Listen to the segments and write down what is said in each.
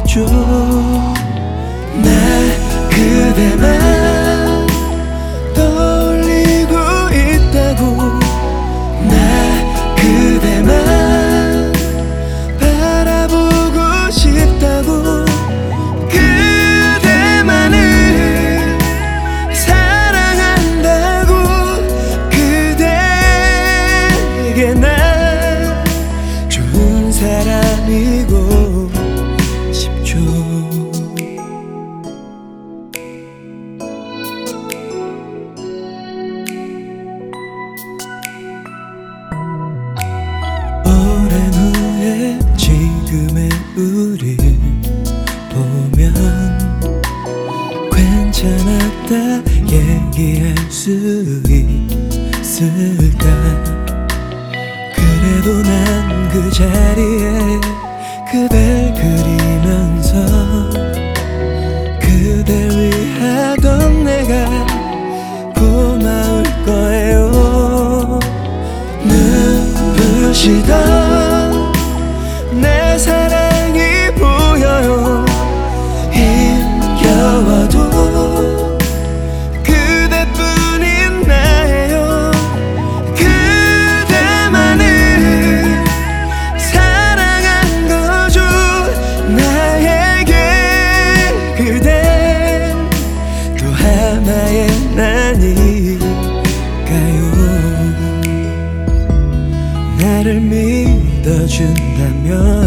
싶죠. 나 그대만 떠올리고 있다고. 나 그대만 바라보고 싶다고. 그대만을 사랑한다고. 그대에게 나 좋은 사람이고 싶죠. 오랜 후에 지금의 우릴 보면 괜찮았다 얘기할 수 있을까. 그래도 난 그 자리에 그댈 그리면서 그댈 위하던 내가 고마울 거예요. 눈부시던 내 사랑이 보여요. 힘겨워도 그대뿐인 나예요. 그대만을 사랑한 거죠. 나에게 그댄 또 하나의 나니까요. 나를 믿어준다면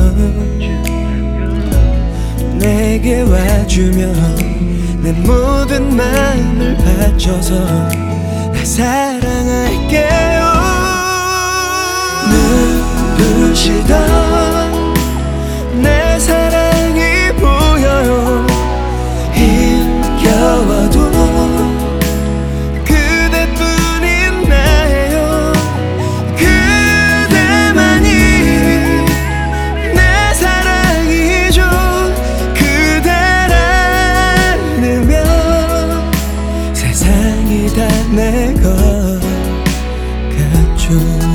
내게 와주면 내 모든 마음을 바쳐서 날 사랑할게요. 눈부시던 내 사랑이 보여요. 힘겨워도 그대뿐인 나예요. 그대만이 내 사랑이죠. 그대라면 세상이 다 내 것 같죠.